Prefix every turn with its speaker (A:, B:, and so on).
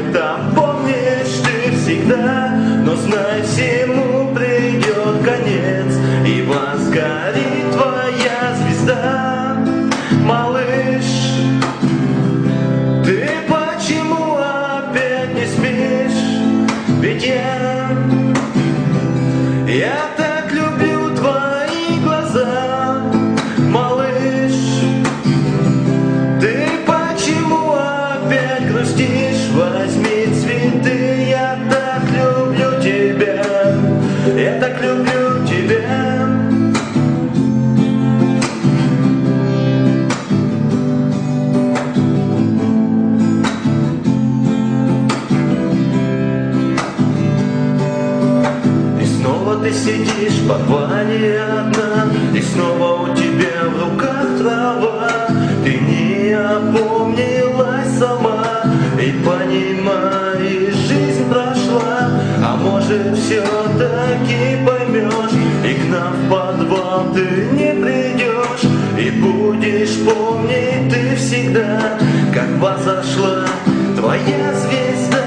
A: там помнишь ты всегда. Но знай, всему придет конец, и возгорит твоя звезда. Малыш, ты почему опять не спишь? Ведь я так люблю твои глаза. Малыш, ты почему опять грустишь? Возьми цветы, я так люблю тебя. Я так люблю тебя. Ты сидишь в подвале одна, и снова у тебя в руках трава. Ты не опомнилась сама, и понимаешь, жизнь прошла. А может, все-таки поймешь, и к нам в подвал ты не придешь. И будешь помнить ты всегда, как возошла твоя звезда.